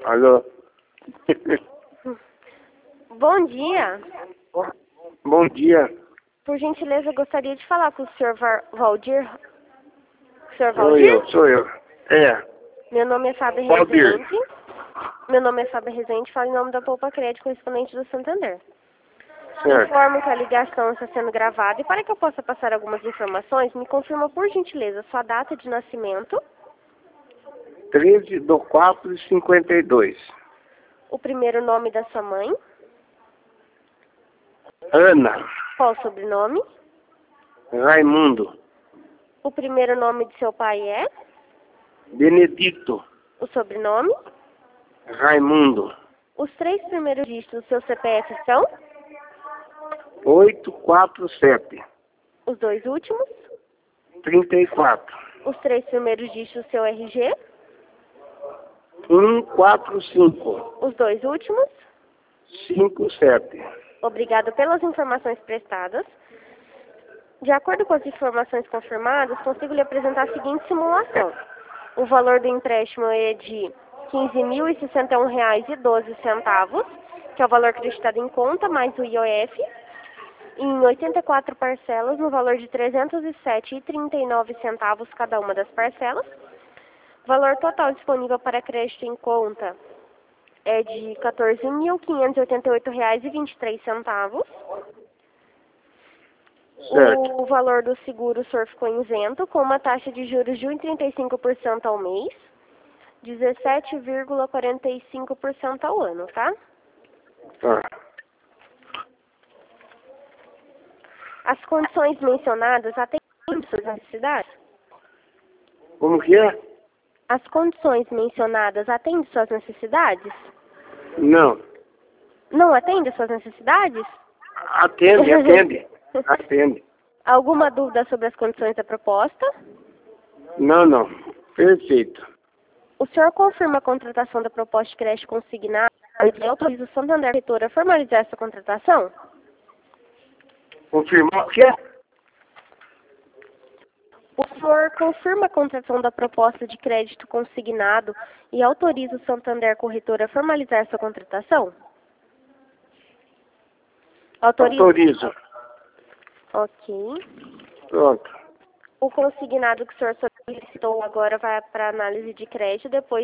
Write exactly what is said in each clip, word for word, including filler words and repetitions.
Alô? Bom dia. Bom dia. Por gentileza, eu gostaria de falar com o senhor Var- Valdir. senhor Sou Valdir? eu, sou eu. É. Meu nome é Fábio Valdir. Rezende. Meu nome é Fábio Rezende, falo em nome da Poupa Crédito correspondente do Santander. Certo. Informo que a ligação está sendo gravada e para que eu possa passar algumas informações, me confirma por gentileza sua data de nascimento, treze do quatro de cinquenta e dois. o primeiro nome da sua mãe, Ana. qual o sobrenome, Raimundo. o primeiro nome de seu pai é, Benedito. o sobrenome, Raimundo. os três primeiros dígitos do seu C P F são, oito quatro sete. os dois últimos, trinta e quatro. os três primeiros dígitos do seu R G, um quatro cinco. os dois últimos. cinco sete. Obrigada pelas informações prestadas. De acordo com as informações confirmadas, consigo lhe apresentar a seguinte simulação. O valor do empréstimo é de quinze mil e sessenta e um reais e doze centavos, que é o valor acreditado em conta, mais o I O F, em oitenta e quatro parcelas, no valor de trezentos e sete reais e trinta e nove centavos cada uma das parcelas. Valor total disponível para crédito em conta é de quatorze mil quinhentos e oitenta e oito reais e vinte e três centavos. Certo. O valor do seguro o senhor ficou isento, com uma taxa de juros de um vírgula trinta e cinco por cento ao mês, dezessete vírgula quarenta e cinco por cento ao ano, tá? Tá. As condições mencionadas atendem suas necessidades? Como que é? As condições mencionadas atendem suas necessidades? Não. Não atende suas necessidades? Atende, atende. Atende. Alguma dúvida sobre as condições da proposta? Não, não. Perfeito. O senhor confirma a contratação da proposta de crédito consignado e autoriza o Santander Corretora a formalizar essa contratação? Confirmar o que é? O senhor confirma a contratação da proposta de crédito consignado e autoriza o Santander Corretora a formalizar essa contratação? Autoriza? Autorizo. Ok. Pronto. O consignado que o senhor solicitou agora vai para análise de crédito, depois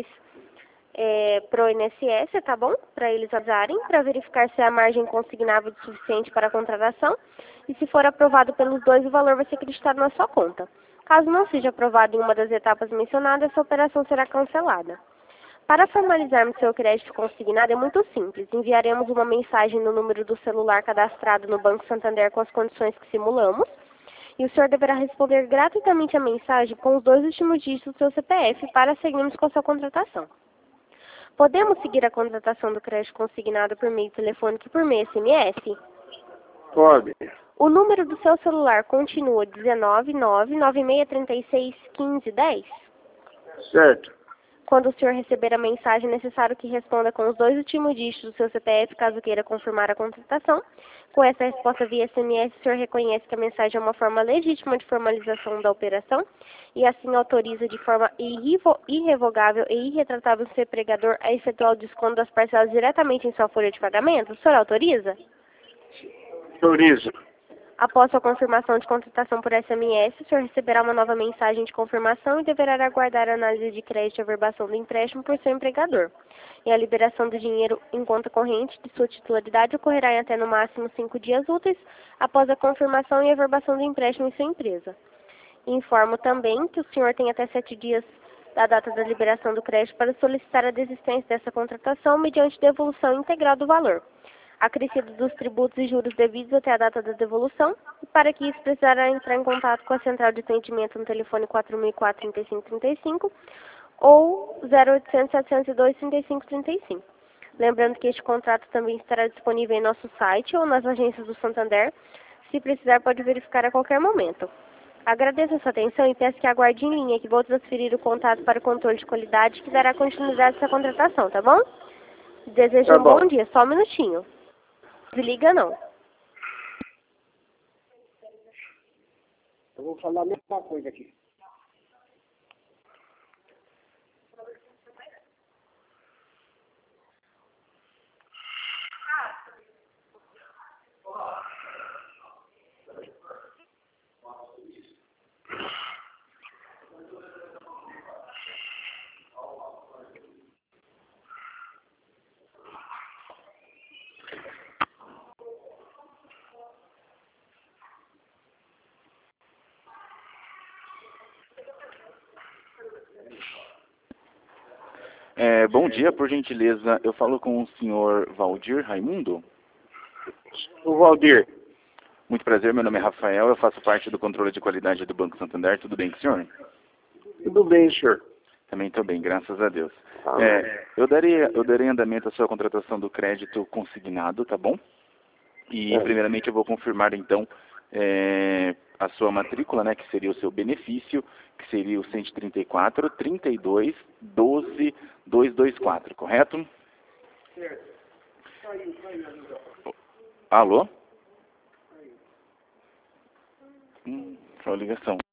é, para o I N S S, tá bom? Para eles avisarem, para verificar se a margem consignável é suficiente para a contratação. E se for aprovado pelos dois, o valor vai ser acreditado na sua conta. Caso não seja aprovado em uma das etapas mencionadas, essa operação será cancelada. Para formalizarmos seu crédito consignado é muito simples. Enviaremos uma mensagem no número do celular cadastrado no Banco Santander com as condições que simulamos. E o senhor deverá responder gratuitamente a mensagem com os dois últimos dígitos do seu C P F para seguirmos com a sua contratação. Podemos seguir a contratação do crédito consignado por meio telefônico e por meio S M S? Pode. O número do seu celular continua dezenove, nove, nove seis três seis, quinze, dez? Certo. Quando o senhor receber a mensagem, é necessário que responda com os dois últimos dígitos do seu C P F, caso queira confirmar a contratação. Com essa resposta via S M S, o senhor reconhece que a mensagem é uma forma legítima de formalização da operação e assim autoriza de forma irrevo- irrevogável e irretratável o seu empregador a efetuar o desconto das parcelas diretamente em sua folha de pagamento? O senhor autoriza? Autorizo. Após sua confirmação de contratação por S M S, o senhor receberá uma nova mensagem de confirmação e deverá aguardar a análise de crédito e averbação do empréstimo por seu empregador. E a liberação do dinheiro em conta corrente de sua titularidade ocorrerá em até no máximo cinco dias úteis após a confirmação e averbação do empréstimo em sua empresa. Informo também que o senhor tem até sete dias da data da liberação do crédito para solicitar a desistência dessa contratação mediante devolução integral do valor, acrescido dos tributos e juros devidos até a data da devolução, e para que isso precisará entrar em contato com a central de atendimento no telefone quatro mil e quatro, trinta e cinco trinta e cinco ou zero oitocentos, setecentos e dois, trinta e cinco trinta e cinco. Lembrando que este contrato também estará disponível em nosso site ou nas agências do Santander. Se precisar, pode verificar a qualquer momento. Agradeço a sua atenção e peço que aguarde em linha que vou transferir o contato para o controle de qualidade que dará continuidade a essa contratação, tá bom? Desejo Tá um bom. bom dia, só um minutinho. Desliga não. Eu vou falar a mesma coisa aqui. É, bom dia, por gentileza, eu falo com o senhor Valdir Raimundo? O Valdir. Muito prazer, meu nome é Rafael, eu faço parte do controle de qualidade do Banco Santander, tudo bem com o senhor? Tudo bem, senhor. Também estou bem, graças a Deus. Ah, É, eu, darei, eu darei andamento à sua contratação do crédito consignado, tá bom? E É. primeiramente eu vou confirmar então é, a sua matrícula, né, que seria o seu benefício, que seria o cento e trinta e quatro, trinta e dois, doze, duzentos e vinte e quatro, correto? Certo. Saiu, saiu. Alô? Hum, foi a ligação.